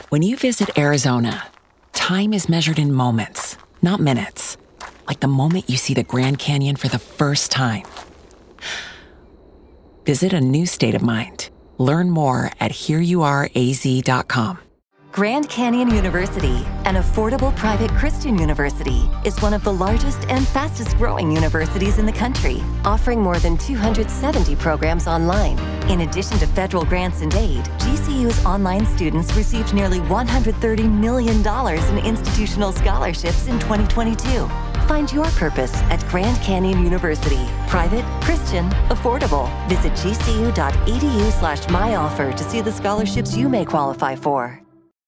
When you visit Arizona, time is measured in moments, not minutes. Like the moment you see the Grand Canyon for the first time. Visit a new state of mind. Learn more at hereyouareaz.com. Grand Canyon University, an affordable private Christian university, is one of the largest and fastest growing universities in the country, offering more than 270 programs online. In addition to federal grants and aid, GCU's online students received nearly $130 million in institutional scholarships in 2022. Find your purpose at Grand Canyon University. Private, Christian, affordable. Visit gcu.edu/myoffer to see the scholarships you may qualify for.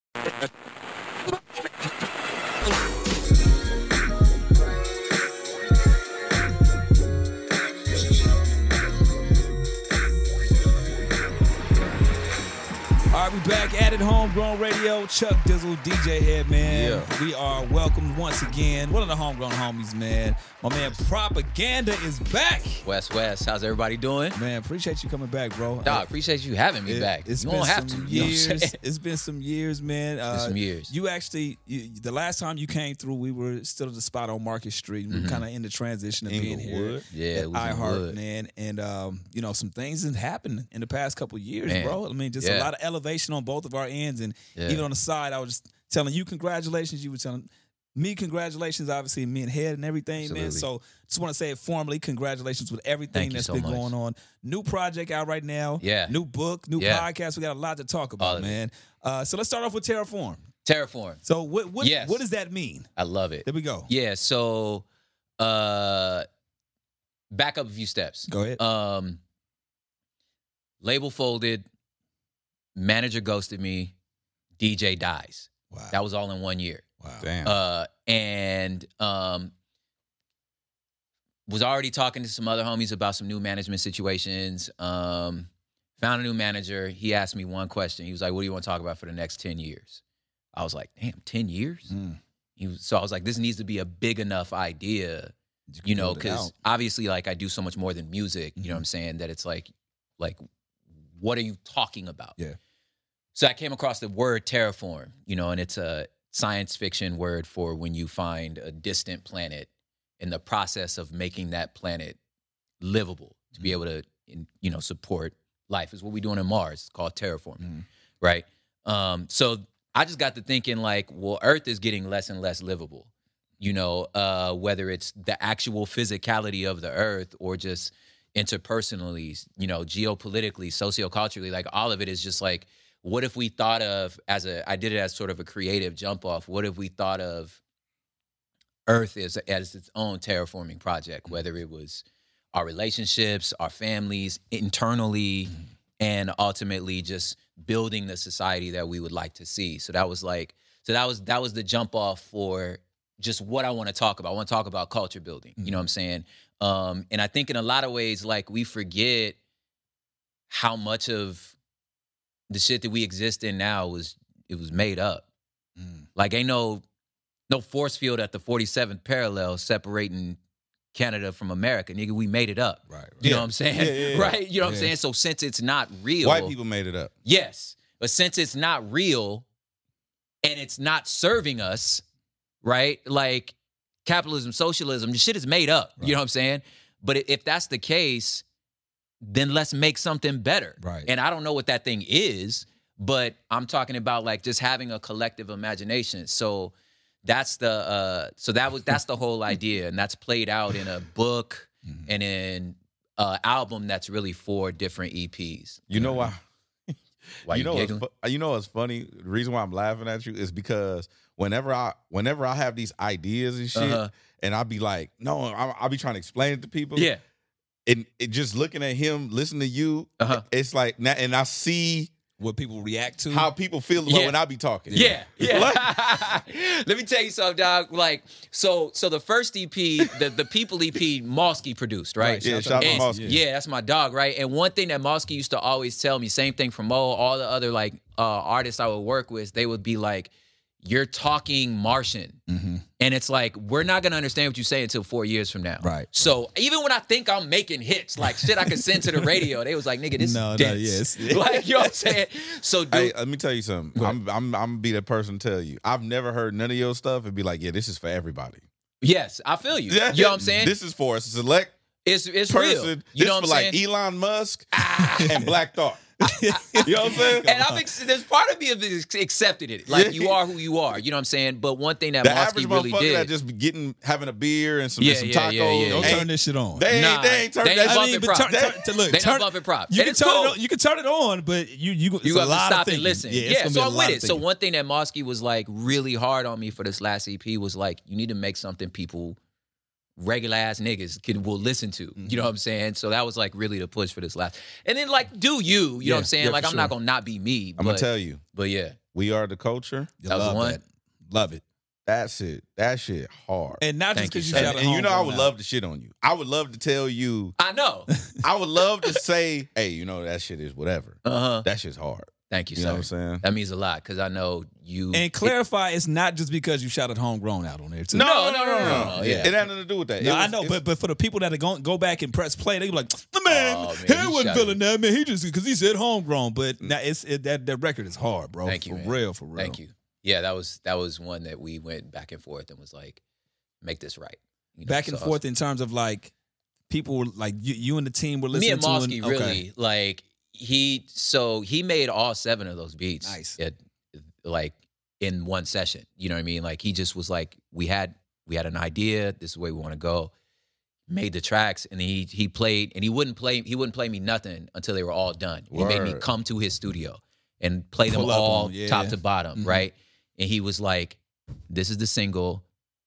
All right, we back at it, Homegrown Radio. Chuck Dizzle, DJ Head, man. Yeah. We are welcomed once again. One of the homegrown homies, man. My man Propaganda is back. West, how's everybody doing? Man, appreciate you coming back, bro. Dog, appreciate you having me back. You don't have to. Years. It's been some years, man. Some years. You actually, the last time you came through, we were still at the spot on Market Street. We were kind of in the transition of being here. Yeah, at iHeart, man. And, some things have happened in the past couple of years, bro. I mean, just a lot of elevation on both of our ends. And even on the side, I was just telling you congratulations. You were telling me congratulations, obviously, me and Head and everything, Absolutely. man. So just want to say it formally, congratulations with everything that's been going on. New project out right now. Yeah. New book, new podcast. We got a lot to talk about, man. So let's start off with Terraform. So what does that mean? I love it. There we go. Yeah, so back up a few steps. Go ahead. Label folded, manager ghosted me, DJ dies. Wow. That was all in 1 year. Wow. Damn. And was already talking to some other homies about some new management situations. Found a new manager. He asked me one question. He was like, what do you want to talk about for the next 10 years? I was like, damn, 10 years? So I was like, this needs to be a big enough idea, because obviously, like, I do so much more than music, you know what I'm saying, that it's like, what are you talking about? Yeah. So I came across the word terraform, and it's a science fiction word for when you find a distant planet in the process of making that planet livable to be able to, support life. Is what we're doing on Mars. It's called terraforming, right? So I just got to thinking like, well, Earth is getting less and less livable, whether it's the actual physicality of the Earth or just interpersonally, geopolitically, socioculturally, like all of it is just like, what if we thought of I did it as sort of a creative jump off. What if we thought of Earth as its own terraforming project, whether it was our relationships, our families, internally, and ultimately just building the society that we would like to see. So that was the jump off for just what I want to talk about. I want to talk about culture building. You know what I'm saying? And I think in a lot of ways, like, we forget how much of the shit that we exist in now was made up. Like, ain't no force field at the 47th parallel separating Canada from America. Nigga, we made it up. Right. You know what I'm saying? Yeah. Right? You know what I'm saying? So since it's not real. White people made it up. Yes. But since it's not real and it's not serving us, right? Like, capitalism, socialism, the shit is made up. Right. You know what I'm saying? But if that's the case, then let's make something better. Right. And I don't know what that thing is, but I'm talking about like just having a collective imagination. So that's that's the whole idea, and that's played out in a book and in an album that's really 4 different EPs. You know why? Why you giggling? What's funny? The reason why I'm laughing at you is because whenever I have these ideas and shit, and I'll be like, no, I'll be trying to explain it to people. Yeah. And it just looking at him, listening to you, it's like, and I see what people react to, how people feel about when I be talking. Yeah. Let me tell you something, dog. Like, so the first EP, the People EP, Mosky produced, right? Yeah, shout out to Mosky. Yeah, that's my dog, right? And one thing that Mosky used to always tell me, same thing from Mo, all the other like artists I would work with, they would be like, you're talking Martian. Mm-hmm. And it's like, we're not going to understand what you say until 4 years from now. Right. So even when I think I'm making hits, like shit I could send to the radio, they was like, nigga, this is dense. Yes. Like, you know what I'm saying? So, dude. Hey, let me tell you something. I'm gonna be the person to tell you. I've never heard none of your stuff and be like, yeah, this is for everybody. Yes, I feel you. You know what I'm saying? This is for a select It's person. real. You know what I'm saying? Like Elon Musk and Black Thought. You know what I'm saying? And there's part of me that accepted it. Like, you are who you are. You know what I'm saying? But one thing that Mosky really did. That just be having a beer and some tacos. Don't turn this shit on. They ain't turn that bumping prop. They not bumping prop. You can turn it on. You can turn it on, but you have to stop and listen. Yeah, so I'm with it. So one thing that Mosky was like really hard on me for this last EP was like, you need to make something people, regular ass niggas will listen to. You know what I'm saying? So that was like really the push for this last. And then like, do you know what I'm saying? Like, I'm not gonna not be me. I'm gonna tell you. But yeah. We Are the Culture. That was the one. Love it. That's it. That shit hard. And not just because you shot at home. And you know I would love to shit on you. I would love to tell you. I know. I would love to say, hey, you know, that shit is whatever. That shit's hard. Thank you, sir. You know what I'm saying? That means a lot because I know you. And clarify, it's not just because you shouted Homegrown out on there, too. No. Yeah. It had nothing to do with that. No, I know, but for the people that are going go back and press play, they be like, the man, he wasn't feeling that, man. He just because he said Homegrown, but now that record is hard, bro. Thank you, for real. Thank you. Yeah, that was one that we went back and forth and was like, make this right. You know, back and forth in terms of like people were like you and the team were listening to. Me and Mosky really like. He made all 7 of those beats. Nice. Like in one session. You know what I mean? Like he just was like, we had an idea, this is the way we want to go. Made the tracks and he played and he wouldn't play me nothing until they were all done. He made me come to his studio and play them all top to bottom, right? And he was like, this is the single.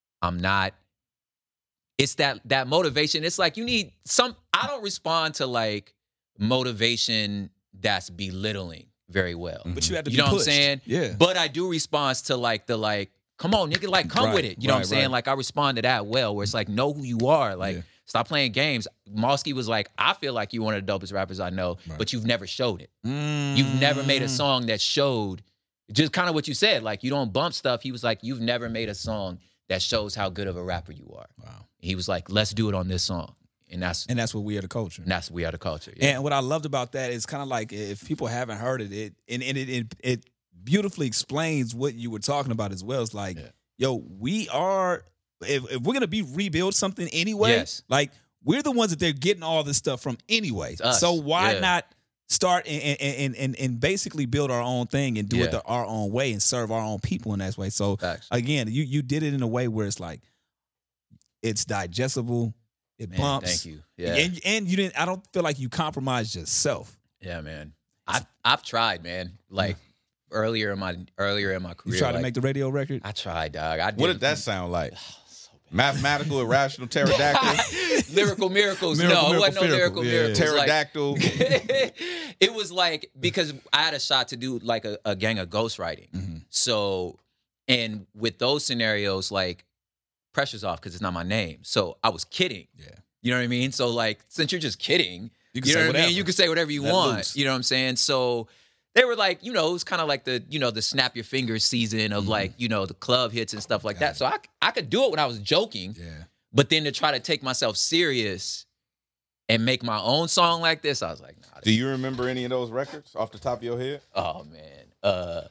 It's that motivation. It's like you need I don't respond to like motivation that's belittling very well. But you have to be know pushed. What I'm saying? Yeah. But I do respond to like come on, nigga, like come with it. You know what I'm saying? Like I respond to that well, where it's like, know who you are. Like stop playing games. Mosky was like, I feel like you're one of the dopest rappers I know, but you've never showed it. You've never made a song that showed just kind of what you said. Like you don't bump stuff. He was like, you've never made a song that shows how good of a rapper you are. Wow. He was like, let's do it on this song. And that's what We Are the Culture. And that's We Are the Culture. Yeah. And what I loved about that is kind of like if people haven't heard it, it beautifully explains what you were talking about as well. It's like, yo, we are if we're gonna rebuild something anyway, like we're the ones that they're getting all this stuff from anyway. So why not start and basically build our own thing and do it our own way and serve our own people in that way. So again, you did it in a way where it's like it's digestible. It bumps. Thank you. Yeah. And you didn't. I don't feel like you compromised yourself. Yeah, man. I've tried, man. Like earlier in my career. You tried to make the radio record? I tried, dog. What did that sound like? Mathematical, irrational, pterodactyl. Lyrical miracles. It wasn't no lyrical miracles. Pterodactyl. It was like, because I had a shot to do like a gang of ghostwriting. So, and with those scenarios, like, pressure's off because it's not my name. So I was kidding. Yeah. You know what I mean? So like, since you're just kidding, you know what I mean? You can say whatever you want. Loose. You know what I'm saying? So they were like, you know, it's kind of like the snap your fingers season of like, the club hits and stuff like that. So I could do it when I was joking. Yeah. But then to try to take myself serious and make my own song like this, I was like, nah. Do you remember any of those records off the top of your head? Oh man.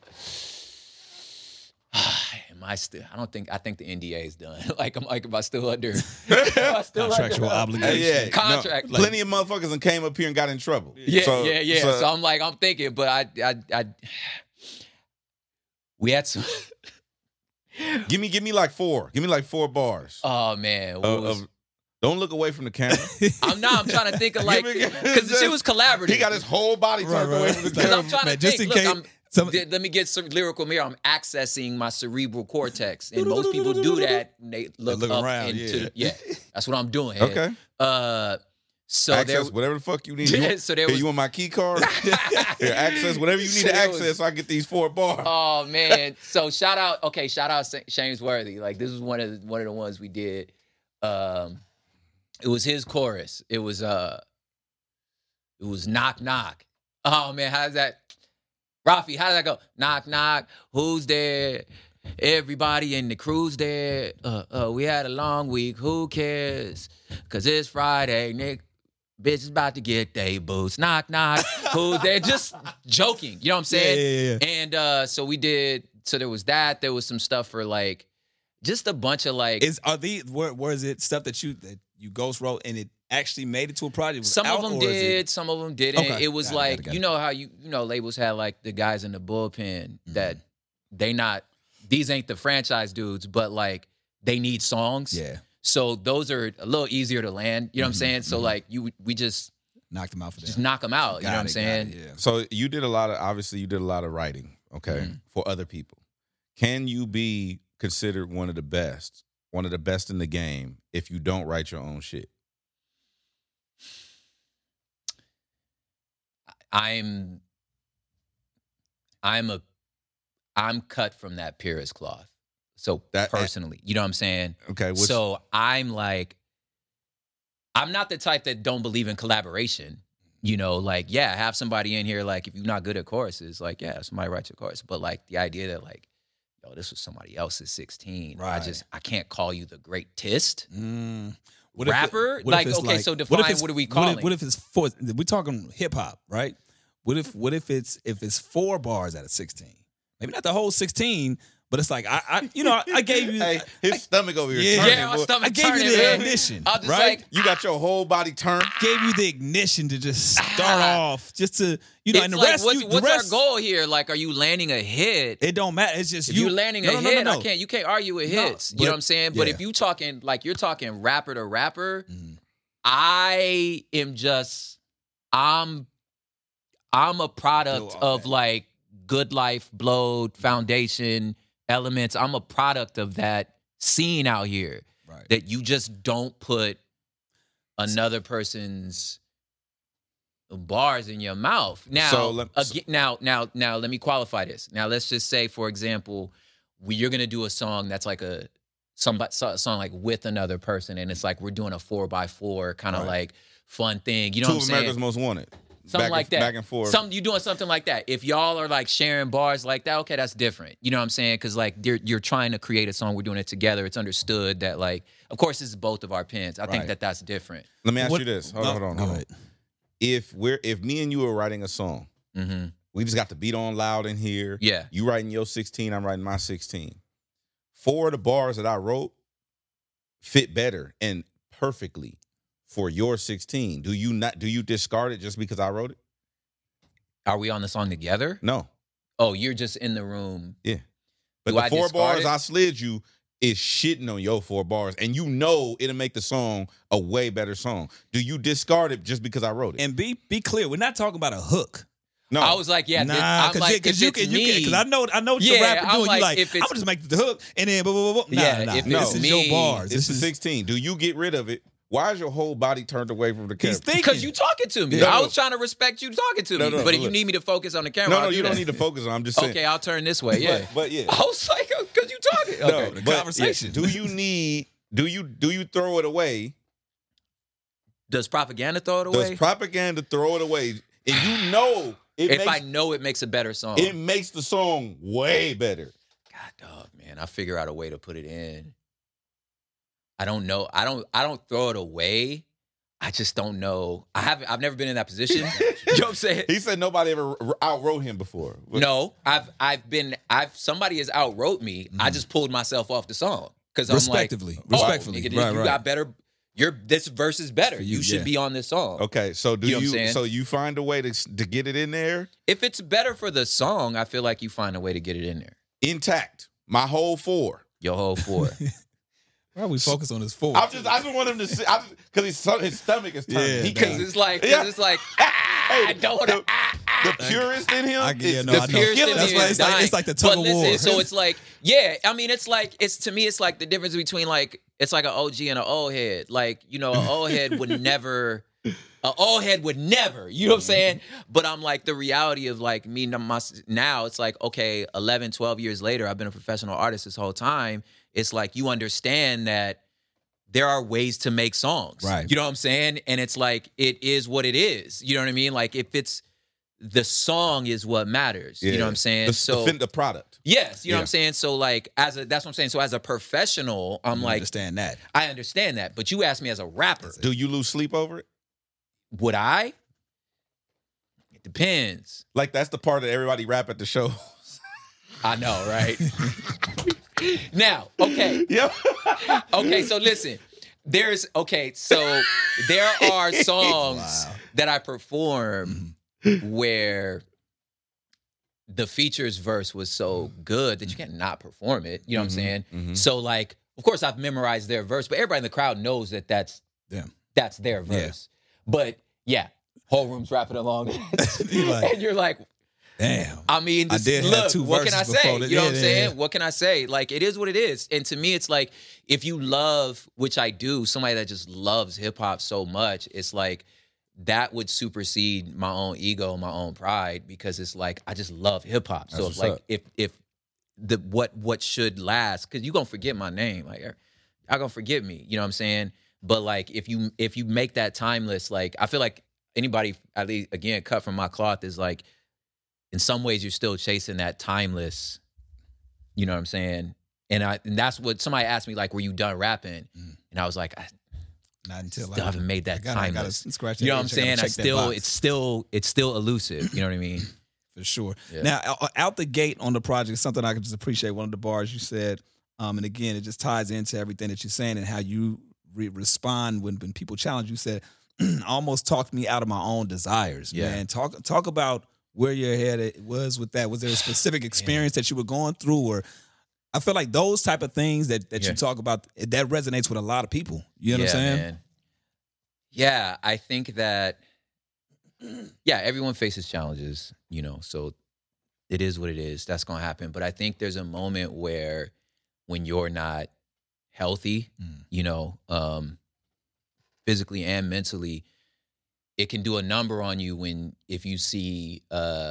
I think the NDA is done. Am I still under contractual obligation? Yeah, contract. No, plenty of motherfuckers and came up here and got in trouble. Yeah, So I'm like, I'm thinking, but I we had some. Give me like 4. Give me like 4 bars. Oh man. Don't look away from the camera. I'm trying to think of like, because the shit was collaborative. He got his whole body turned away from the camera. I'm trying to think. Let me get some lyrical mirror. I'm accessing my cerebral cortex, and most people do that. And they look up around. That's what I'm doing. Okay. So access whatever the fuck you need. You want my key card? Here, access whatever you need to access so I get these 4 bars. Oh man. So shout out Shames Worthy. Like this was one of the ones we did. It was his chorus. It was knock knock. Oh man, how's that? Rafi, how did that go? Knock knock. Who's there? everybody in the crew's there. We had a long week. Who cares? Because it's Friday, Nick. Bitch is about to get they boots. Knock, knock. Who's there? Just joking. You know what I'm saying? Yeah. And so we did. So there was that. There was some stuff for like, just a bunch of like. Where is it stuff that you ghost wrote and it actually made it to a project? Some of them did, some of them didn't. Okay. It was got it. You know how you know labels had like the guys in the bullpen that these ain't the franchise dudes, but like they need songs. Yeah. So those are a little easier to land. You know what I'm saying? So like we just knocked them out for just knock them out. You know what I'm saying? Yeah. So you did a lot of writing, okay, for other people. Can you be considered one of the best in the game if you don't write your own shit? I'm cut from that purest cloth. So personally, you know what I'm saying? Okay. So I'm like, I'm not the type that don't believe in collaboration. You know, like, yeah, have somebody in here, like, if you're not good at choruses, like, yeah, somebody writes your chorus. But like the idea that like, yo, this was somebody else's 16. Right. I can't call you the greatest Rapper? So define what are we calling? What if it's four? We're talking hip hop, right? What if it's 4 bars out of 16? Maybe not the whole 16, but it's like I gave you. Hey, his stomach over here. Turning, my stomach I gave you the ignition, I'll just right? like, you got your whole body turned. Gave you the ignition to just start off, just to and the like, rest. What's our goal here? Like, are you landing a hit? It don't matter. It's just if you're landing a hit. No. You can't argue with hits. You know what I'm saying? But if you talking like you're talking rapper to rapper, I am just I'm a product of like Good Life, Blowed, Foundation, Elements. I'm a product of that scene out here. Right. That you just don't put another person's bars in your mouth. Now, now, let me qualify this. Now, let's just say, for example, you're gonna do a song that's like a song like with another person, and it's like we're doing a 4x4 kind of like fun thing. You know what I'm saying? 2 of America's Most Wanted. Something like that. Back and forth. You doing something like that. If y'all are like sharing bars like that, okay, that's different. You know what I'm saying? Because like you're trying to create a song. We're doing it together. It's understood that like, of course, this is both of our pens. I think that's different. Let me ask you this. Hold on. Go ahead. If me and you are writing a song, we just got the beat on loud in here. Yeah. You writing your 16, I'm writing my 16. 4 of the bars that I wrote fit better and perfectly for your 16. Do you discard it just because I wrote it? Are we on the song together? No. Oh, you're just in the room. Yeah. But the 4 bars I slid you is shitting on your 4 bars, and you know it'll make the song a way better song. Do you discard it just because I wrote it? And be clear, we're not talking about a hook. No. I was like, yeah, because I know what the rapper doing. Like, you like, I'm just make the hook and then blah, blah, blah. This is your bars. This is 16. Do you get rid of it? Why is your whole body turned away from the camera? Because you talking to me. I was trying to respect you talking to me. But if you need me to focus on the camera, no, you don't need to focus on. I'm just saying. Okay, I'll turn this way. Yeah, but yeah, I was like, because you talking. Okay, the conversation. Yeah. Do you throw it away? Does propaganda throw it away? Does propaganda throw it away? And you know I know it makes a better song. It makes the song way better. God, dog, man, I figure out a way to put it in. I don't know. I don't throw it away. I just don't know. I've never been in that position. You know what I'm saying? He said nobody ever outwrote him before. No, somebody has outwrote me. I just pulled myself off the song because I'm like, respectively. You got better. This verse is better. You should be on this song. Okay, so you find a way to get it in there? If it's better for the song, I feel like you find a way to get it in there. Intact. My whole 4. Your whole 4. Why are we focus on his 4? I just want him to see because his stomach is turning. Because it's like I don't want to. The purist in him. The purist in him. It's like the tug of war. So it's like, I mean, to me, it's like the difference between like, it's like an OG and an old head. Like, you know, an old head would never, you know what I'm saying? But I'm like, the reality of like me now, it's like, okay, 11, 12 years later, I've been a professional artist this whole time. It's like, you understand that there are ways to make songs. Right. You know what I'm saying? And it's like, it is what it is. You know what I mean? Like, if it's, the song is what matters. You know what I'm saying? The product. Yes, you know what I'm saying? So like that's what I'm saying. So as a professional, I'm like, understand that. I understand that. But you asked me as a rapper. Do you lose sleep over it? Would I? It depends. Like that's the part that everybody rap at the show. I know, right? Now, okay. Yep. Okay, so listen. There are songs that I perform where the features verse was so good that you can't not perform it. You know what I'm saying? Mm-hmm. So like, of course I've memorized their verse, but everybody in the crowd knows that that's their verse. Yeah. But yeah, whole room's rapping along. And you're like, damn. I mean, I did have two what can I say? That, you know what I'm saying? What can I say? Like, it is what it is. And to me, it's like, if you love, which I do, somebody that just loves hip hop so much, it's like, that would supersede my own ego, my own pride, because it's like, I just love hip hop. So it's like, if the what should last, because you're gonna forget my name, like you're gonna forget me, you know what I'm saying? But like, if you make that timeless, like, I feel like anybody, at least again, cut from my cloth, is like, in some ways, you're still chasing that timeless, you know what I'm saying? And that's what somebody asked me, like, were you done rapping? And I was like, not until still haven't made that timeless. Scratch you know what I'm saying? It's still elusive. You know what I mean? For sure. Yeah. Now, out the gate on the project, something I can just appreciate. One of the bars you said, and again, it just ties into everything that you're saying and how you respond when people challenge you. Said, almost talked me out of my own desires. Yeah. Man, talk about where your head was with that. Was there a specific experience that you were going through, or I feel like those type of things that you talk about, that resonates with a lot of people. You know what I'm saying? Man. Yeah, I think that, everyone faces challenges, you know, so it is what it is. That's going to happen. But I think there's a moment where when you're not healthy, you know, physically and mentally, it can do a number on you if you see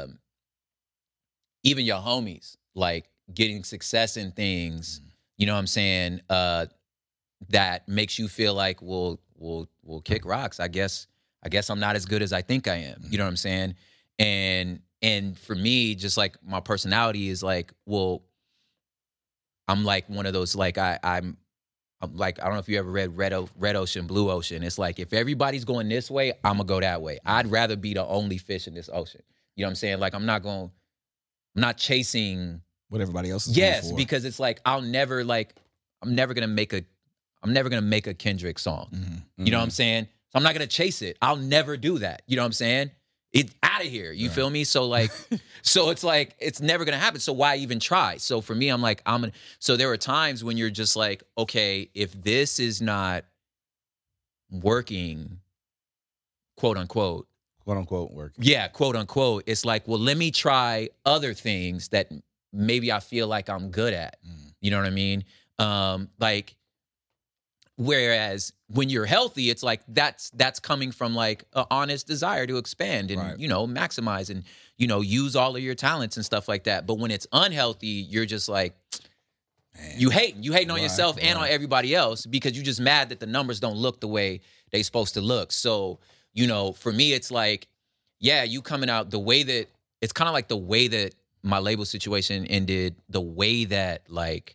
even your homies, like, getting success in things, you know what I'm saying, that makes you feel like, we'll kick rocks. I guess I'm not as good as I think I am. You know what I'm saying? And for me, just like my personality is like, well, I'm like one of those, like, I'm like, I don't know if you ever read Red Ocean, Blue Ocean. It's like, if everybody's going this way, I'm gonna go that way. I'd rather be the only fish in this ocean. You know what I'm saying? Like, I'm not chasing what everybody else is going for. Because it's like, I'm never gonna make a Kendrick song. You know what I'm saying? So I'm not gonna chase it. I'll never do that. You know what I'm saying? It's out of here. You feel me? So like, so it's like, it's never gonna happen. So why even try? So for me, I'm like, so there are times when you're just like, okay, if this is not working, quote unquote working. Yeah, quote unquote. It's like, well, let me try other things that maybe I feel like I'm good at. You know what I mean? Like, whereas when you're healthy, it's like that's coming from like an honest desire to expand and, you know, maximize and, you know, use all of your talents and stuff like that. But when it's unhealthy, you're just like, you hating on yourself and on everybody else because you're just mad that the numbers don't look the way they supposed to look. So, you know, for me, it's like, you coming out the way that, it's kind of like the way that my label situation ended, the way that like,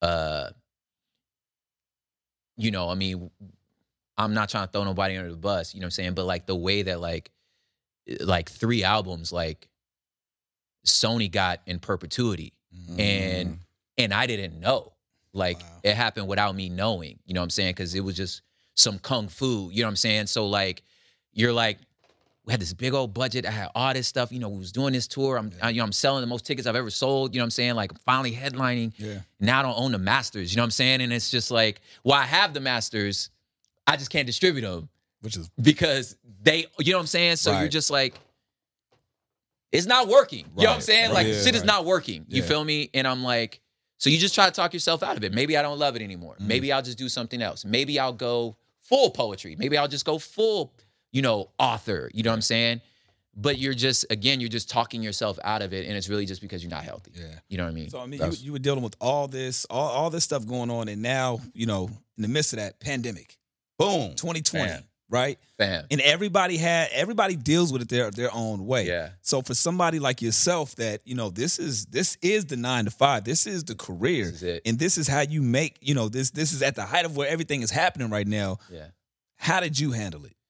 you know, I mean, I'm not trying to throw nobody under the bus, you know what I'm saying? But like the way that like 3 albums, like Sony got in perpetuity and I didn't know. Like it happened without me knowing, you know what I'm saying? Cause it was just some kung fu, you know what I'm saying? So like, you're like, we had this big old budget. I had all this stuff. You know, we was doing this tour. I'm selling the most tickets I've ever sold. You know what I'm saying? Like, I'm finally headlining. Yeah. Now I don't own the masters. You know what I'm saying? And it's just like, well, I have the masters. I just can't distribute them. Because they, you know what I'm saying? So you're just like, it's not working. You know what I'm saying? Like, shit is not working. You feel me? And I'm like, so you just try to talk yourself out of it. Maybe I don't love it anymore. Maybe I'll just do something else. Maybe I'll go full poetry. Maybe I'll just go full, you know, author, you know what I'm saying? But you're just talking yourself out of it, and it's really just because you're not healthy. Yeah. You know what I mean? So, I mean, you were dealing with all this stuff going on, and now, you know, in the midst of that pandemic, boom, 2020, right? Fam. And everybody deals with it their own way. Yeah. So for somebody like yourself that, this is the 9 to 5. This is the career. This is it. And this is how you make, this is at the height of where everything is happening right now. Yeah. How did you handle it?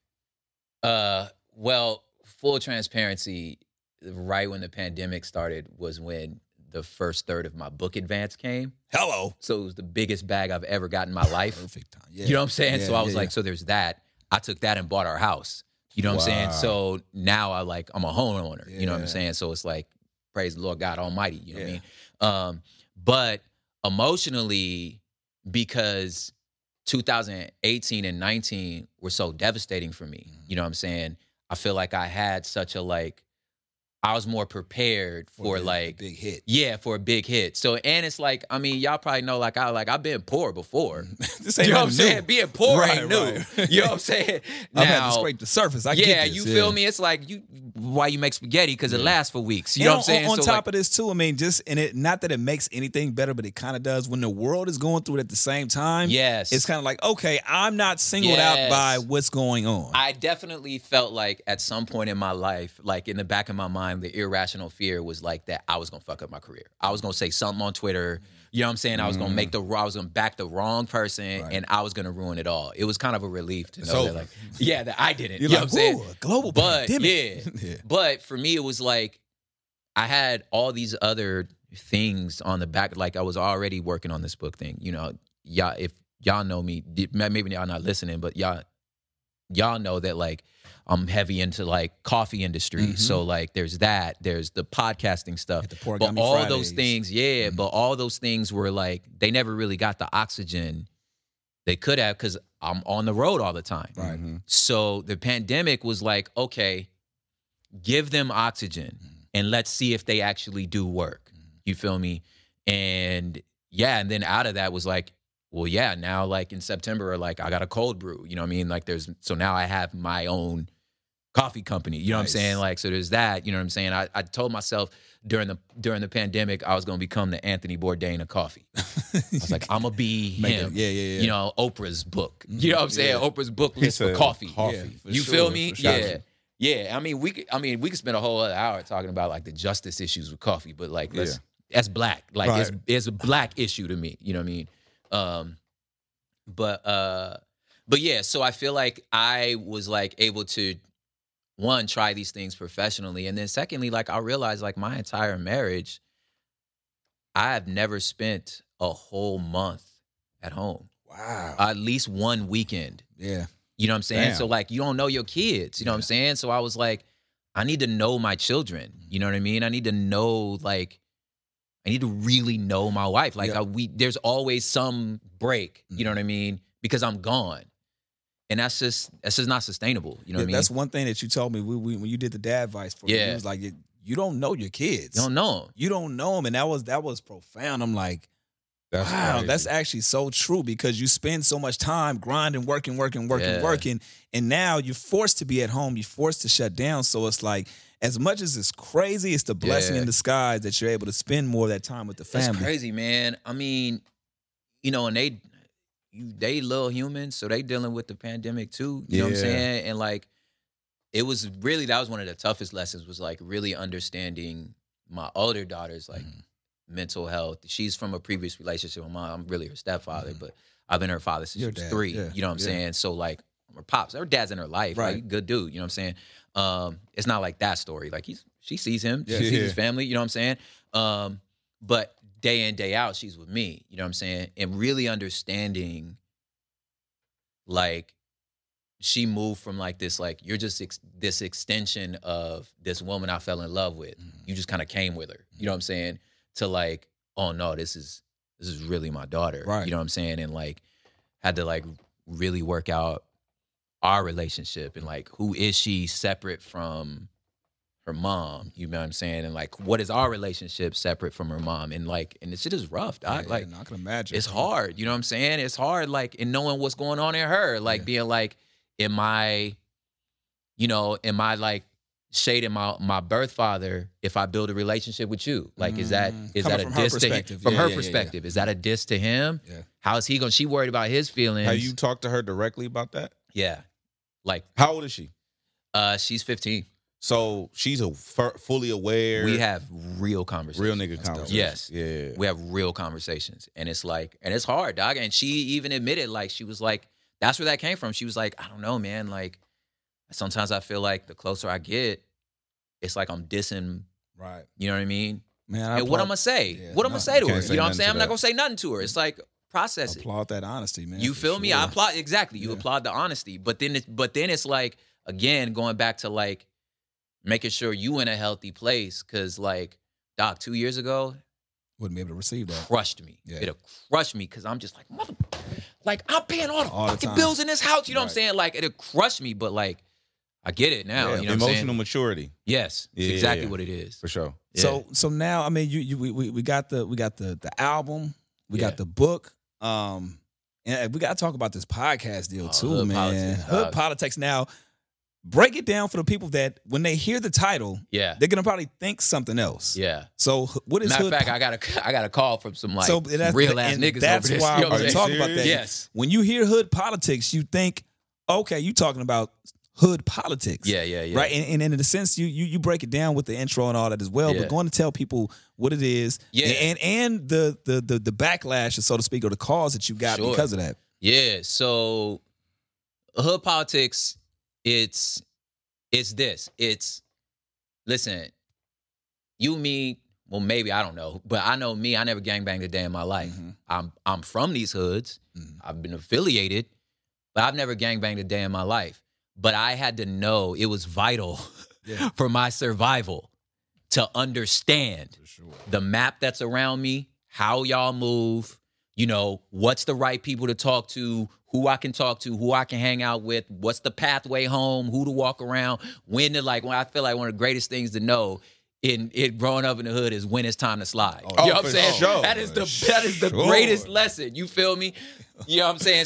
Well, full transparency, right when the pandemic started was when the first third of my book advance came. Hello. So it was the biggest bag I've ever got in my life. Perfect time. Yeah. You know what I'm saying? Yeah, so I was yeah, like, yeah. so there's that. I took that and bought our house. You know what I'm saying? So now I'm a homeowner. You know what I'm saying? So it's like, praise the Lord God Almighty. You know what I mean? But emotionally, because 2018 and 19 were so devastating for me. You know what I'm saying? I feel like I had such I was more prepared for a big hit. Yeah, for a big hit. So, and it's like, I mean, y'all probably know, I've been poor before. This ain't you know what I'm new. saying? Being poor ain't new. Right. You know what I'm saying? I've had to scrape the surface. I get this. You feel me? It's like why you make spaghetti? Because it lasts for weeks. You know what I'm saying? On top of this too, I mean, not that it makes anything better, but it kind of does. When the world is going through it at the same time, yes, it's kind of like, okay, I'm not singled out by what's going on. I definitely felt like at some point in my life, like in the back of my mind, the irrational fear was like that I was gonna fuck up my career. I was gonna say something on Twitter. You know what I'm saying? I was gonna I was gonna back the wrong person, and I was gonna ruin it all. It was kind of a relief to know that, that I didn't. You're you like, know what I'm saying? A global pandemic. Yeah. But for me, it was like I had all these other things on the back. Like I was already working on this book thing. You know, if y'all know me, maybe y'all not listening, but y'all know that like I'm heavy into like coffee industry. So like there's the podcasting stuff. But all those things, but all those things were like, they never really got the oxygen they could have because I'm on the road all the time. Right. So the pandemic was like, okay, give them oxygen and let's see if they actually do work. You feel me? And and then out of that was like, well, now like in September, like I got a cold brew, you know what I mean? Like so now I have my own coffee company, you know what I'm saying? Like, so there's that, you know what I'm saying? I told myself during the pandemic, I was going to become the Anthony Bourdain of coffee. I was like, I'm going to be him. You know, Oprah's book. You know what I'm saying? Oprah's book list for coffee. You feel me? Sure. Yeah. I mean, we could spend a whole other hour talking about like the justice issues with coffee, but like, that's black. Like it's a black issue to me. You know what I mean? But yeah, so I feel like I was like able to, one, try these things professionally. And then secondly, like I realized like my entire marriage, I have never spent a whole month at home. Wow. At least one weekend. Yeah. You know what I'm saying? Damn. So like you don't know your kids, you know what I'm saying? So I was like, I need to know my children. You know what I mean? I need to know I need to really know my wife. Like there's always some break, you know what I mean? Because I'm gone. And that's just not sustainable. You know what I mean? That's one thing that you told me when you did the dad advice for me. It was like, you don't know your kids. You don't know them. You don't know them. And that was profound. I'm like, That's wow, crazy. that's actually so true because you spend so much time grinding, working. And now you're forced to be at home. You're forced to shut down. So it's like, as much as it's crazy, it's the blessing in disguise that you're able to spend more of that time with the family. It's crazy, man. I mean, you know, and they little humans, so they dealing with the pandemic too. You know what I'm saying? And like, that was one of the toughest lessons was like really understanding my older daughter's like mental health. She's from a previous relationship with mine. I'm really her stepfather, but I've been her father since she was 3. You know what I'm saying? So like, her pops, her dad's in her life, right? Like, good dude. You know what I'm saying? It's not like that story. Like she sees him, she sees his family. You know what I'm saying? But day in, day out, she's with me. You know what I'm saying? And really understanding, like, she moved from like this, like, you're just this extension of this woman I fell in love with. You just kind of came with her. You know what I'm saying? To like, oh no, this is really my daughter. Right. You know what I'm saying? And like, had to like really work out our relationship and like, who is she separate from her mom? You know what I'm saying? And like, what is our relationship separate from her mom? And like, and this shit is rough, dog. Like, I can imagine. It's hard. You know what I'm saying? It's hard, like, in knowing what's going on in her. Like, being like, am I like shading my birth father if I build a relationship with you? Like, is that a diss to him? From her perspective, is that a diss to him? Yeah. How is he going? She worried about his feelings. Have you talked to her directly about that? Yeah. Like, how old is she? She's 15. So she's fully aware. We have real conversations. Real nigga conversations. Yes. Yeah. We have real conversations. And it's like, and it's hard, dog. And she even admitted, like, she was like, that's where that came from. She was like, I don't know, man. Like, sometimes I feel like the closer I get, it's like I'm dissing. Right. You know what I mean? Man, and what I'm going to say? Yeah, what I'm going to say to her? You know what I'm saying? I'm not going to to say nothing to her. It's like, process it. Applaud that honesty, man. You feel me? Sure. I applaud. Exactly. You applaud the honesty. But then it's like, again, going back to like, making sure you in a healthy place, because like, doc, 2 years ago, wouldn't be able to receive that. Crushed me. Yeah. It'll crush me because I'm just like, like I'm paying all the fucking bills in this house. You know what I'm saying? Like it'll crush me, but like I get it now. Yeah, you know emotional what I'm saying? maturity. Yes, it's exactly what it is For sure. Yeah. So now, I mean, we got the album, we got the book, and we got to talk about this podcast deal too, Hood man. Politics, Hood Politics. Now, break it down for the people that when they hear the title, Yeah. they're gonna probably think something else. Yeah. So what is Matter Hood? of fact, I got a call from some like real ass niggas. That's over this. why You know what I'm I'm talking saying? about that. Yes. When you hear Hood Politics, you think, okay, you talking about Hood Politics. Yeah. Right. And in a sense, you break it down with the intro and all that as well. Yeah. But going to tell people what it is, and the backlash, so to speak, or the cause that you got because of that. Yeah. So Hood Politics, it's this. It's, listen, you, me, well, maybe, I don't know, but I know me, I never gangbanged a day in my life. Mm-hmm. I'm from these hoods. I've been affiliated, but I've never gangbanged a day in my life. But I had to know it was vital for my survival to understand the map that's around me, how y'all move, you know, what's the right people to talk to, who I can talk to, who I can hang out with, what's the pathway home, who to walk around, when I feel like one of the greatest things to know in growing up in the hood is when it's time to slide. You know what I'm saying? Sure. That is the greatest lesson. You feel me? You know what I'm saying?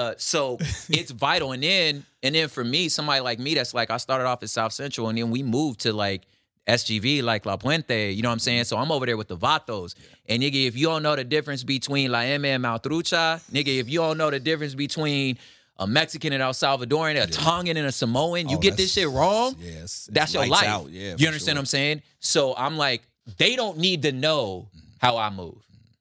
So it's vital. And then for me, somebody like me that's like, I started off at South Central and then we moved to like SGV, like La Puente, you know what I'm saying? So I'm over there with the Vatos. And nigga, if you don't know the difference between La M and Maltrucha, nigga, if you don't know the difference between a Mexican and El Salvadorian, a Tongan and a Samoan, you get this shit wrong, that's your life. Out. Yeah, you understand what I'm saying? So I'm like, they don't need to know how I move.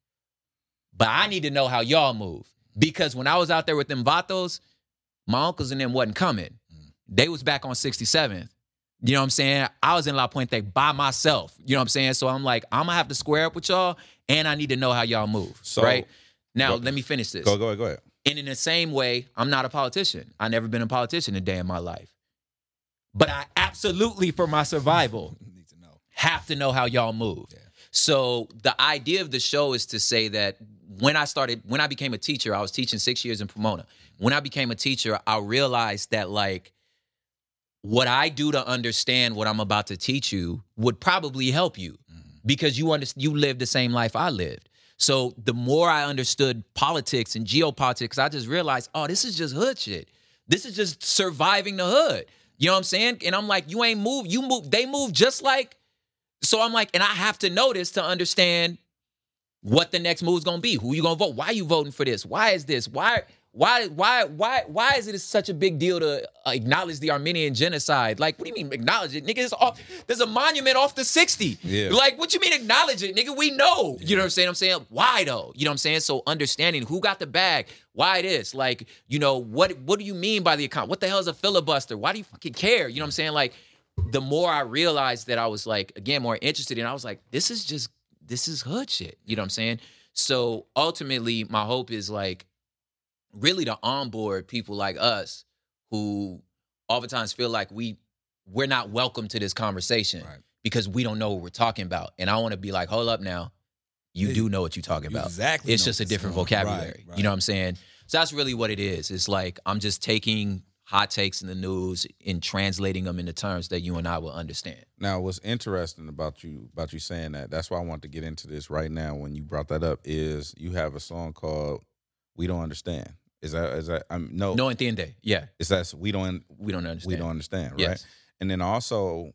But I need to know how y'all move. Because when I was out there with them Vatos, my uncles and them wasn't coming. They was back on 67th. You know what I'm saying? I was in La Puente by myself. You know what I'm saying? So I'm like, I'm going to have to square up with y'all, and I need to know how y'all move. So, right? Now, let me finish this. Go ahead. And in the same way, I'm not a politician. I've never been a politician a day in my life. But I absolutely, for my survival, have to know how y'all move. Yeah. So the idea of the show is to say that when I became a teacher, I was teaching 6 years in Pomona. When I became a teacher, I realized that like what I do to understand what I'm about to teach you would probably help you because you lived the same life I lived. So the more I understood politics and geopolitics, I just realized, oh, this is just hood shit. This is just surviving the hood. You know what I'm saying? And I'm like, you ain't move, you move, they move just like. So I'm like, and I have to know this to understand what the next move is gonna be. Who you gonna vote? Why are you voting for this? Why is this? Why is it such a big deal to acknowledge the Armenian genocide? Like, what do you mean acknowledge it? Nigga, there's a monument off the 60. Yeah. Like, what you mean acknowledge it? Nigga, we know. You know what I'm saying? Why though? You know what I'm saying? So understanding who got the bag, why this? Like, you know, what do you mean by the account? What the hell is a filibuster? Why do you fucking care? You know what I'm saying? Like, the more I realized that I was like, again, more interested in, I was like, this is hood shit. You know what I'm saying? So ultimately, my hope is like, really to onboard people like us who oftentimes feel like we're not welcome to this conversation because we don't know what we're talking about. And I want to be like, hold up now. You do know what you're talking about. Exactly. It's just a different vocabulary. Right. You know what I'm saying? So that's really what it is. It's like I'm just taking hot takes in the news and translating them into terms that you and I will understand. Now, what's interesting about you saying that's why I want to get into this right now when you brought that up, is you have a song called We Don't Understand. Is that no entiende. Yeah. It's that we don't understand. We don't understand, right? Yes. And then also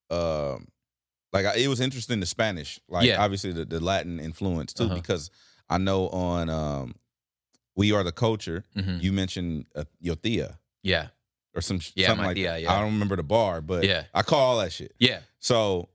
it was interesting the Spanish, obviously the Latin influence too, because I know on We Are the Culture, you mentioned your tia. Yeah. or something like yeah, that. yeah. I don't remember the bar, but Yeah. I call all that shit. Yeah. So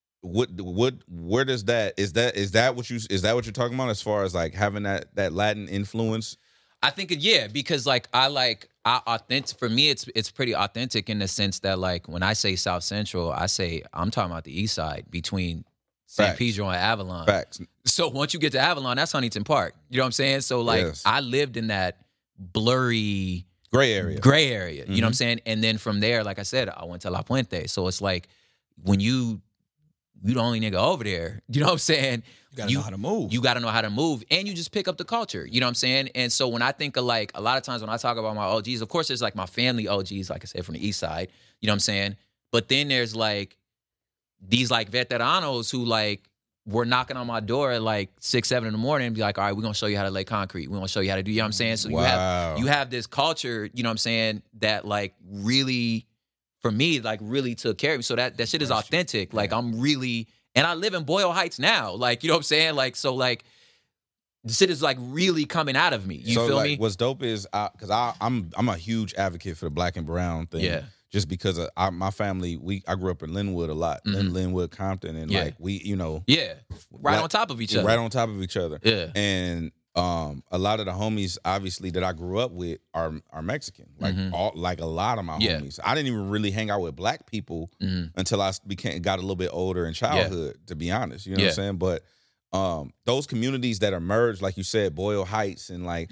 where does that is that what you're talking about as far as like having that Latin influence? I think because like I authentic for me it's pretty authentic in the sense that like when I say South Central, I'm talking about the east side between San Facts. Pedro and Avalon. Facts. So once you get to Avalon, that's Huntington Park. You know what I'm saying? So like Yes. I lived in that blurry Gray area. You know what I'm saying? And then from there, like I said, I went to La Puente. So it's like when you the only nigga over there, you know what I'm saying? You gotta know how to move. You gotta know how to move, and you just pick up the culture. You know what I'm saying? And so when I think of like a lot of times when I talk about my OGs, of course there's like my family OGs, like I said, from the east side. You know what I'm saying? But then there's like these like veteranos who like were knocking on my door at like 6, 7 in the morning and be like, all right, we're gonna show you how to lay concrete. We're gonna show you how to do, you know what I'm saying? So Wow. you have this culture, you know what I'm saying, that like really, for me, like really took care of me. So that shit is authentic. Like I'm really, and I live in Boyle Heights now. Like, you know what I'm saying? Like, so like the shit is like really coming out of me. You so feel like, me? What's dope is because I'm a huge advocate for the black and brown thing. Yeah. Just because my family, I grew up in Linwood a lot, Linwood, Compton, and Yeah. like we, you know, Yeah. Right on top of each other. right on top of each other. Yeah. And a lot of the homies, obviously, that I grew up with are Mexican. Like like a lot of my Yeah. homies. I didn't even really hang out with black people until I got a little bit older in childhood. To be honest, you know what I'm saying. But those communities that emerged, like you said, Boyle Heights, and like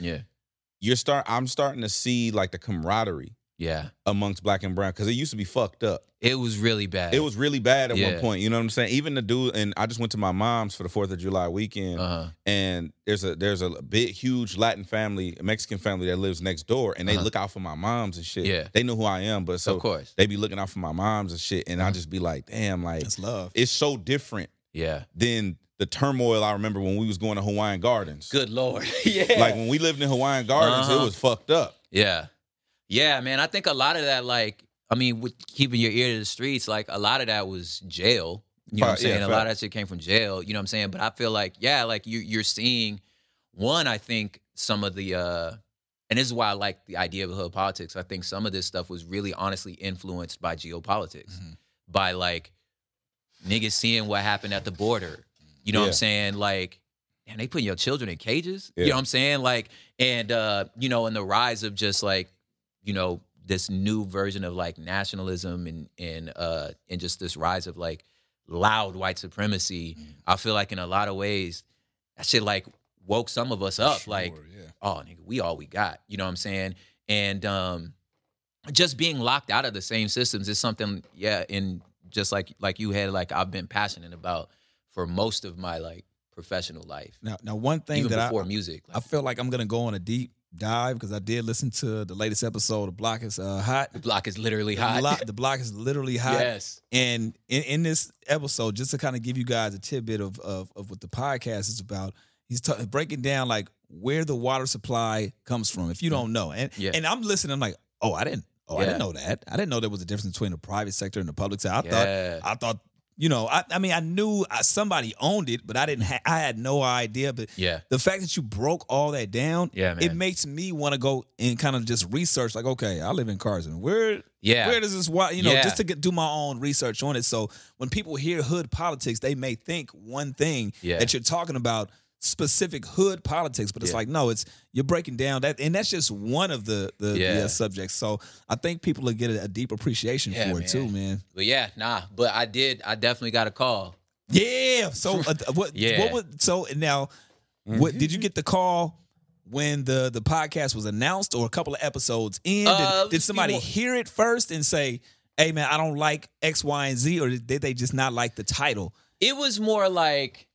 I'm starting to see like the camaraderie. Yeah. Amongst black and brown, because it used to be fucked up. It was really bad. It was really bad at one point. You know what I'm saying? Even the dude, and I just went to my mom's for the 4th of July weekend, and there's a big, huge Latin family, a Mexican family that lives next door, and they look out for my moms and shit. Yeah. They know who I am, but so of course they be looking out for my moms and shit, and I just be like, damn, like That's love. It's so different. Than the turmoil I remember when we was going to Hawaiian Gardens. Good Lord. Yeah. Like when we lived in Hawaiian Gardens, it was fucked up. Yeah. Yeah, man. I think a lot of that, like, I mean, with keeping your ear to the streets, like, a lot of that was jail. You know what I'm saying? A lot of that shit came from jail. You know what I'm saying? But I feel like, like, you're seeing, one, I think some of the, and this is why I like the idea of hood politics. I think some of this stuff was really honestly influenced by geopolitics. By, like, niggas seeing what happened at the border. You know what I'm saying? Like, man, they putting your children in cages. You know what I'm saying? Like, and, you know, and the rise of just, like, you know, this new version of like nationalism and just this rise of like loud white supremacy. I feel like in a lot of ways that shit like woke some of us up. Like, oh nigga, we all we got. You know what I'm saying? And just being locked out of the same systems is something, and just like you had, like I've been passionate about for most of my like professional life. Now one thing even that before music, like, I feel like I'm gonna go on a deep dive because I did listen to the latest episode. The Block is hot. The Block is literally hot. The Block is literally hot. Yes. And in this episode, just to kind of give you guys a tidbit of what the podcast is about, he's breaking down like where the water supply comes from. If you don't know, and I'm listening, I'm like, I didn't know that. I didn't know there was a difference between the private sector and the public sector. I thought. You know, I mean, I knew somebody owned it, but I didn't. I had no idea. But the fact that you broke all that down, it makes me want to go and kind of just research. Like, okay, I live in Carson. Where does this? You know, just to do my own research on it. So when people hear hood politics, they may think one thing that you're talking about specific hood politics, but it's like, no, you're breaking down that, and that's just one of the subjects. So I think people will get a deep appreciation for it too, man. But but I definitely got a call. Yeah. So what did you get the call when the podcast was announced, or a couple of episodes in? Did somebody hear it first and say, hey man, I don't like X, Y, and Z, or did they just not like the title? It was more like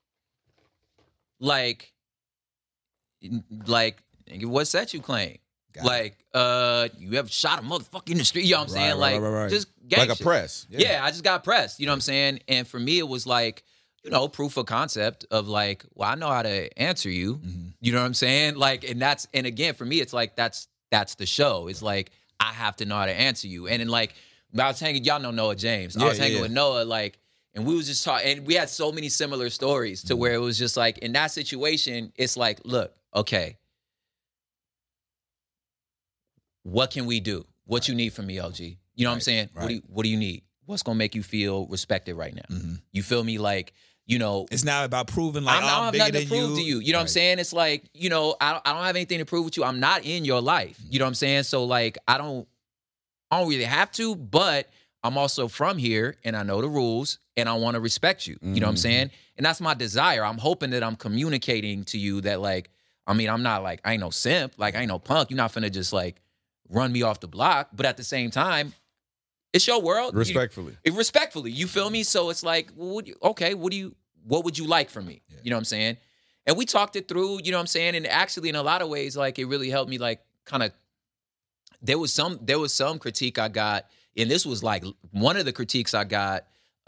what's that you claim? You ever shot a motherfucker in the street? You know what I'm saying? Right. Just gang like shit. A press. Yeah, I just got pressed. You know what I'm saying? And for me, it was like, you know, proof of concept of like, well, I know how to answer you. Mm-hmm. You know what I'm saying? Like, and again, for me, it's like, that's the show. It's like, I have to know how to answer you. And then like, I was hanging, y'all know Noah James. I was hanging with Noah, like, and we was just talking, and we had so many similar stories to where it was just like, in that situation, it's like, look, okay, what can we do? What you need from me, OG? You know what I'm saying? Right. What do you need? What's gonna make you feel respected right now? Mm-hmm. You feel me? Like, you know, it's not about proving like I don't have nothing to prove to you. You know what I'm Right. saying? It's like, you know, I don't have anything to prove with you. I'm not in your life. You know what I'm saying? So like, I don't really have to, but I'm also from here and I know the rules and I want to respect you. You know what I'm saying? And that's my desire. I'm hoping that I'm communicating to you that like, I mean, I'm not like, I ain't no simp, like I ain't no punk. You're not finna just like run me off the block. But at the same time, it's your world. Respectfully. Respectfully. You feel me? So it's like, well, what would you like from me? You know what I'm saying? And we talked it through, you know what I'm saying? And actually in a lot of ways, like it really helped me like kind of, there was some critique I got, and this was like one of the critiques I got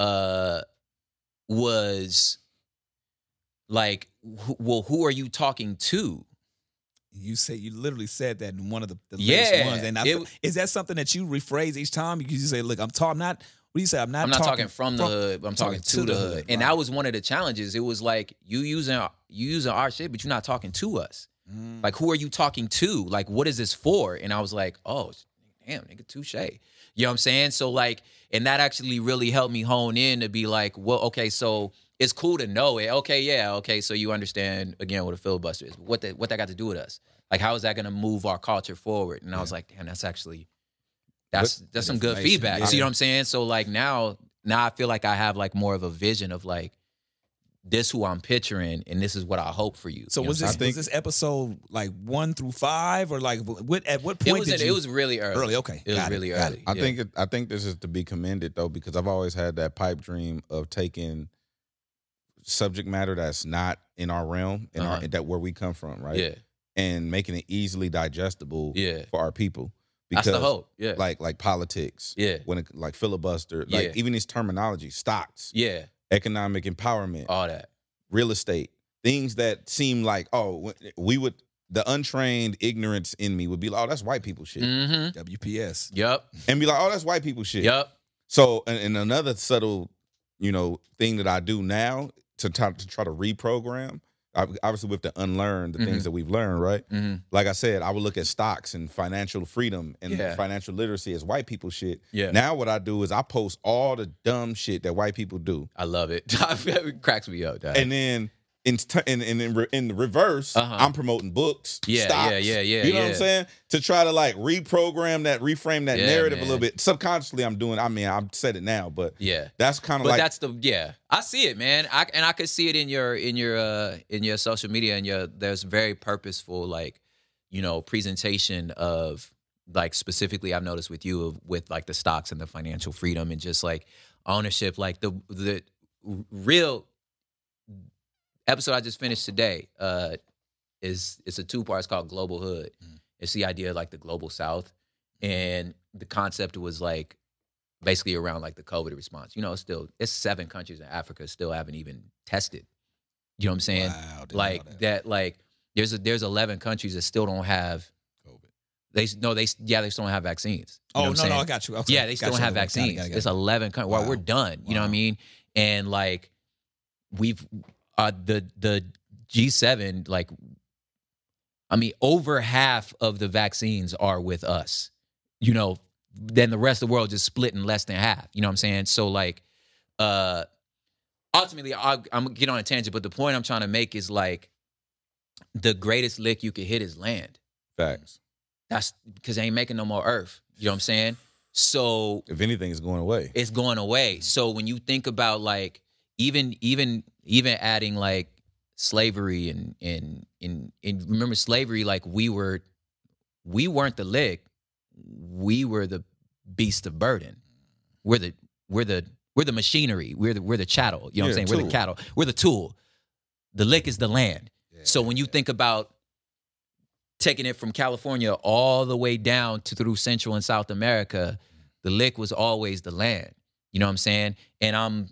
was like, well, who are you talking to? You literally said that in one of the latest ones. And is that something that you rephrase each time? You say, look, I'm not, what do you say? I'm not talking from the hood, I'm talking to the hood. And that was one of the challenges. It was like, you using our shit, but you're not talking to us. Like, who are you talking to? Like, what is this for? And I was like, oh, damn, nigga, touche. You know what I'm saying? So like, and that actually really helped me hone in to be like, well, okay, so it's cool to know it. Okay, yeah, okay, so you understand, again, what a filibuster is. What that got to do with us? Like, how is that going to move our culture forward? And I was like, damn, that's some good feedback. Yeah. You see what I'm saying? So like now I feel like I have like more of a vision of like, this who I'm picturing, and this is what I hope for you. So you was this episode like 1 through 5, or like at what point it was really early. Early, okay. It was really early. I think this is to be commended though, because I've always had that pipe dream of taking subject matter that's not in our realm and that where we come from, right? Yeah. And making it easily digestible for our people. Because that's the hope. Yeah. Like politics. Yeah. When it, like filibuster, like even these terminology, stocks. Yeah. Economic empowerment, all that, real estate, things that seem like, the untrained ignorance in me would be like, oh, that's white people shit. Mm-hmm. WPS. Yep. And be like, oh, that's white people shit. Yep. So, and another subtle, thing that I do now to try to reprogram, obviously we have to unlearn the things that we've learned, right? Mm-hmm. Like I said, I would look at stocks and financial freedom and financial literacy as white people shit. Yeah. Now what I do is I post all the dumb shit that white people do. I love it. It cracks me up. Dad. And then in the reverse, I'm promoting books, stocks. Yeah. You know what I'm saying? To try to like reframe that narrative a little bit. Subconsciously, I've said it now, but that's kind of like. But that's I see it, man. I could see it in your social media and there's very purposeful like, presentation of like specifically I've noticed with you with like the stocks and the financial freedom and just like ownership, like the real episode I just finished today it's a 2-part. It's called Global Hood. It's the idea of like the global South, and the concept was like basically around like the COVID response. It's 7 countries in Africa still haven't even tested. You know what I'm saying? Wow, like that. Like there's 11 countries that still don't have COVID. They still don't have vaccines. You know what I'm saying? I got you. Okay. Yeah, they still don't have vaccines. Got it. It's 11 countries. Well, we're done. You know what I mean? And like we've the G7, like, I mean, over half of the vaccines are with us, then the rest of the world just split in less than half. You know what I'm saying? So like, ultimately I'm gonna get on a tangent, but the point I'm trying to make is like the greatest lick you could hit is land. Facts. That's because they ain't making no more earth. You know what I'm saying? So if anything, it's going away. It's going away. So when you think about like, even adding like slavery and remember slavery, like we weren't the lick, we were the beast of burden. We're the machinery. We're the chattel. You know what I'm saying? Tool. We're the cattle. We're the tool. The lick is the land. So when you think about taking it from California all the way down to through Central and South America, the lick was always the land. You know what I'm saying? And I'm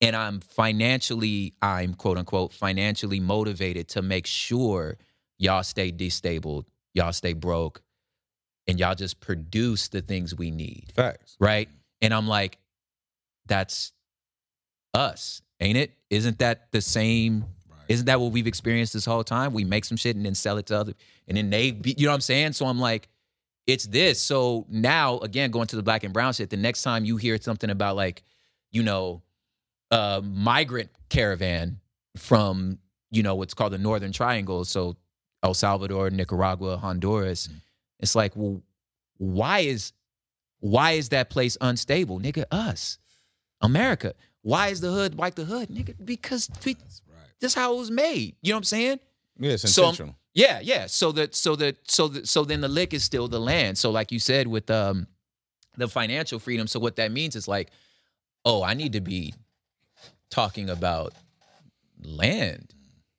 quote unquote financially motivated to make sure y'all stay destabilized, y'all stay broke, and y'all just produce the things we need. Facts. Right? And I'm like, that's us, ain't it? Isn't that the same? Right. Isn't that what we've experienced this whole time? We make some shit and then sell it to other, and then you know what I'm saying? So I'm like, it's this. So now, again, going to the black and brown shit, the next time you hear something about like, migrant caravan from, what's called the Northern Triangle. So El Salvador, Nicaragua, Honduras. It's like, well, why is that place unstable? Nigga, us. America. Why is the hood like the hood? Nigga, because that's how it was made. You know what I'm saying? Yeah, it's intentional. Yeah. So then the lick is still the land. So like you said with the financial freedom, so what that means is like, oh, I need to be talking about land.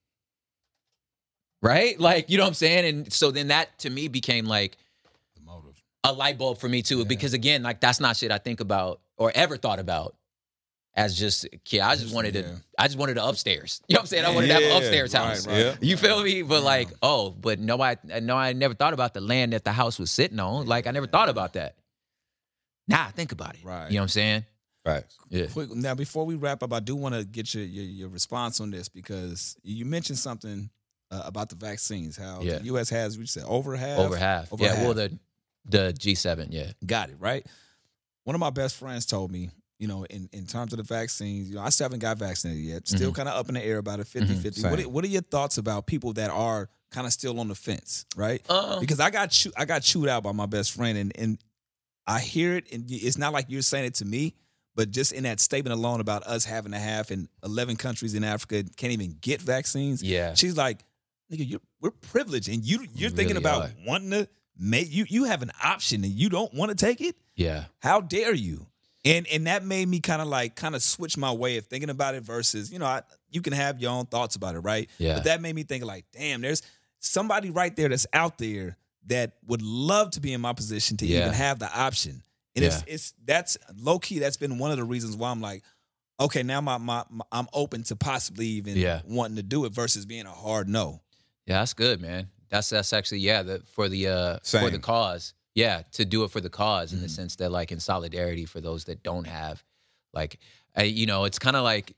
Right? Like, you know what I'm saying? And so then that to me became like a light bulb for me too. Because again, like that's not shit I think about or ever thought about as just a kid. I just wanted to upstairs. You know what I'm saying? I wanted to have an upstairs house. Right. Yeah. You feel me? But like, but I never thought about the land that the house was sitting on. Like I never thought about that. Nah, think about it. Right. You know what I'm saying? Right. Yeah. Quick, now, before we wrap up, I do want to get your response on this because you mentioned something about the vaccines, how the U.S. has, you said, over half? Over half. Well, the G7, yeah. Got it, right? One of my best friends told me, in terms of the vaccines, I still haven't got vaccinated yet. Still kind of up in the air about it, 50-50. What are your thoughts about people that are kind of still on the fence, right? Because I got chewed out by my best friend, and I hear it, and it's not like you're saying it to me, but just in that statement alone about us having to have, and 11 countries in Africa can't even get vaccines. Yeah. She's like, nigga, we're privileged, and you're really thinking about wanting to make, you have an option, and you don't want to take it? Yeah. How dare you? And that made me kind of switch my way of thinking about it versus, you can have your own thoughts about it, right? Yeah. But that made me think like, damn, there's somebody right there that's out there that would love to be in my position to even have the option. And that's low key. That's been one of the reasons why I'm like, okay, now I'm open to possibly even wanting to do it versus being a hard no. Yeah, that's good, man. That's actually for the cause. Yeah, to do it for the cause in the sense that like in solidarity for those that don't have, like, it's kind of like,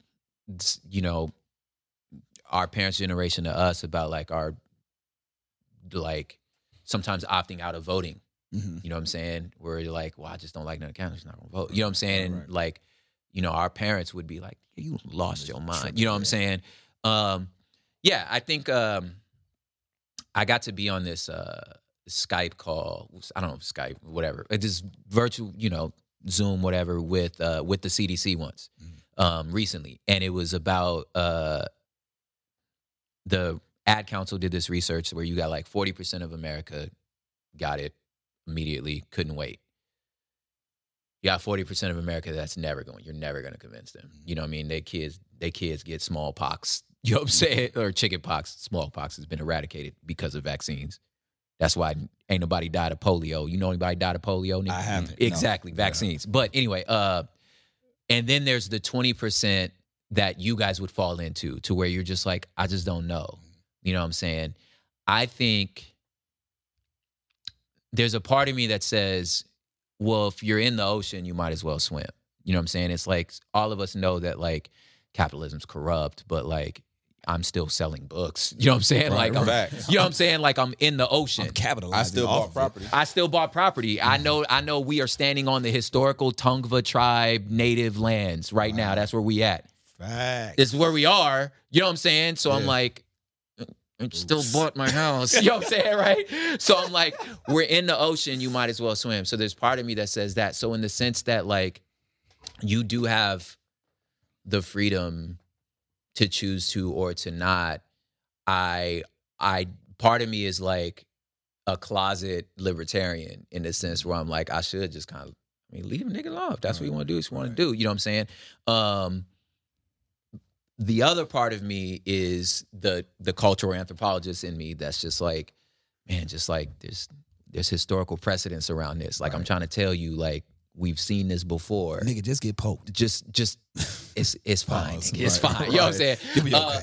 our parents' generation to us about like our, like sometimes opting out of voting. You know what I'm saying? Where you're like, well, I just don't like none of the candidates, not gonna vote. You know what I'm saying? Right. And like, our parents would be like, you lost your mind. You know what I'm saying? I think I got to be on this Skype call. I don't know if Skype, whatever. Just virtual, Zoom, whatever, with the CDC once recently, and it was about the Ad Council did this research where you got like 40% of America got it immediately, couldn't wait. You got 40% of America that's you're never going to convince them. You know what I mean? They kids get smallpox, you know what I'm saying? Or chicken pox. Smallpox has been eradicated because of vaccines. That's why ain't nobody died of polio. You know anybody died of polio? I haven't. Exactly, no. vaccines. Yeah. But anyway, and then there's the 20% that you guys would fall into to where you're just like, I just don't know. You know what I'm saying? I think there's a part of me that says, well, if you're in the ocean, you might as well swim. You know what I'm saying? It's like all of us know that like capitalism's corrupt, but like I'm still selling books. You know what I'm saying? Right, you know what I'm saying? Like I'm in the ocean. I'm capitalizing. I still bought property. I know we are standing on the historical Tongva tribe native lands right now. That's where we at. Facts. This is where we are. You know what I'm saying? So I'm like, I still bought my house. You know what I'm saying, right? So I'm like, we're in the ocean, you might as well swim. So there's part of me that says that. So in the sense that like you do have the freedom to choose to or to not, I part of me is like a closet libertarian in the sense where I'm like, I should just kind of, leave a nigga alone. If that's what you want to do, it's what you want to do. You know what I'm saying? The other part of me is the cultural anthropologist in me that's just like, man, just like there's historical precedence around this. Like I'm trying to tell you, like we've seen this before. Nigga, just get poked. Just it's fine. It's fine. You know what I'm saying? You'll be okay.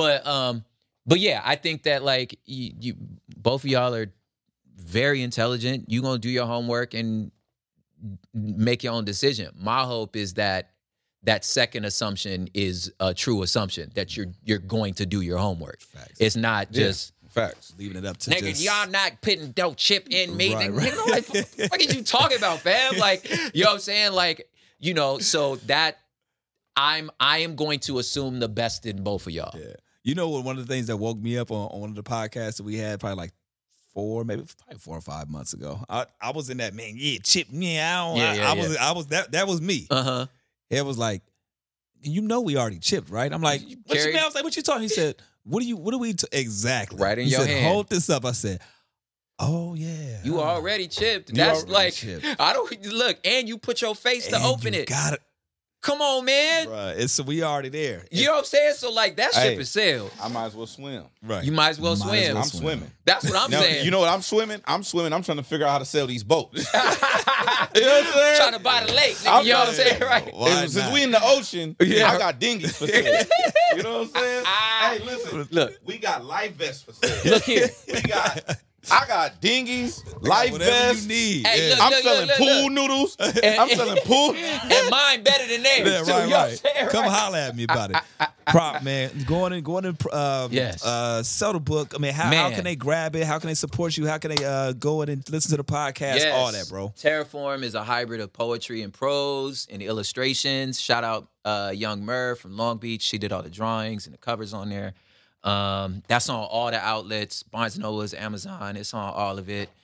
But yeah, I think that like you both of y'all are very intelligent. You gonna do your homework and make your own decision. My hope is that second assumption is a true assumption that you're going to do your homework. Facts. It's not just Facts. Leaving it up to nigga, just, y'all not putting no chip in me. Right, Nigga, right. nigga, like, what are you talking about, fam? Like, you know what I'm saying? Like, you know, so that I am going to assume the best in both of y'all. Yeah. You know what? One of the things that woke me up on one of the podcasts that we had probably like 4 or 5 months ago. I was in that, man. Yeah, Chip. Yeah, I was that was me. It was like, you know, we already chipped, right? I'm like, what you mean? I was like, what you talking? He said, what are we exactly? Right in he your said, hand. Hold this up. I said, oh yeah, You already chipped. You That's already like chipped. I don't look, and you put your face to And open you it. Got it, Come on, man. right? So we already there. You know what I'm saying? So like that ship Hey. is sailed. I might as well swim. Right. You might as well swim. I'm swimming. That's what I'm Now, saying. you know what I'm swimming? I'm trying to figure out how to sail these boats. You know what I'm saying? Trying to buy the lake, nigga. You know what I'm saying, right? Why Since not? we in the ocean, Yeah. I got dinghies for sale. You know what I'm saying? Hey, listen. Look. We got life vests for sale. Look here. I got dinghies, life Whatever vests. you need. Hey, yeah. look, I'm selling pool noodles. I'm selling pool. And mine better than theirs. Yeah, too. right, You know what I'm right. saying, Come right? holler at me about it. Prop, man. Going in, Yes. sell the book. I mean, how Man. can they grab it? How can they support you? How can they go in and listen to the podcast? Yes. All that, bro. Terraform is a hybrid of poetry and prose and illustrations. Shout out Young Mur from Long Beach. She did all the drawings and the covers on there. That's on all the outlets, Barnes & Noble's, Amazon. It's on all of it.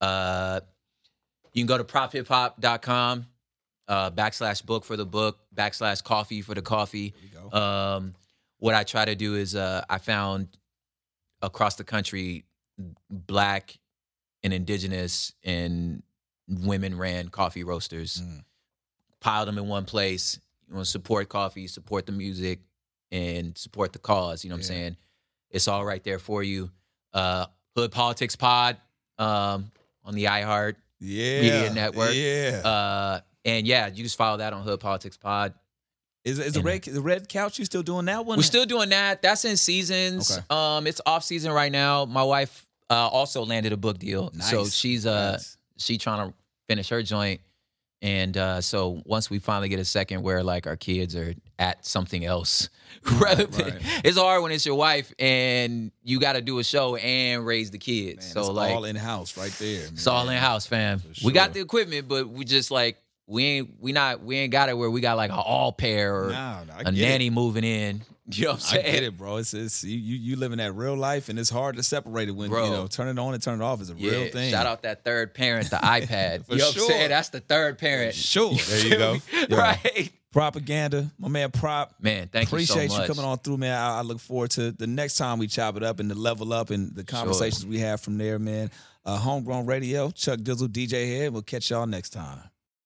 You can go to prophiphop.com, /book for the book, /coffee for the coffee. There we go. What I try to do is I found across the country Black and Indigenous and women-ran coffee roasters. Piled them in one place. You want to support coffee, support the music, and support the cause. You know what I'm saying? It's all right there for you. Hood Politics Pod on the iHeart Media Network. Yeah. And yeah, you just follow that on Hood Politics Pod. Is the red couch, you still doing that one? We're still doing that. That's in seasons. Okay. It's off season right now. My wife also landed a book deal. Nice. So she's Nice. she trying to finish her joint. And so once we finally get a second where like our kids are at something else, rather than, right. it's hard when it's your wife and you got to do a show and raise the kids. Man, so it's like all in house right there. Man. it's all in house, fam. For We got sure. the equipment, but we just like we ain't got it where we got like an all pair or Nah, I a get nanny it. moving in. You know what I'm I saying? get it, bro. It's you living that real life, and it's hard to separate it when Bro. turn it on and turn it off is a real thing. Shout out that third parent, the iPad. For You know what sure. I'm saying? That's the third parent. Sure. There you go. Yeah. Right. Propaganda, my man Prop. Man, thank you so Appreciate much. you coming on through, man. I look forward to the next time we chop it up and the level up and the conversations we have from there, man. Homegrown Radio, Chuck Dizzle, DJ Head. We'll catch y'all next time.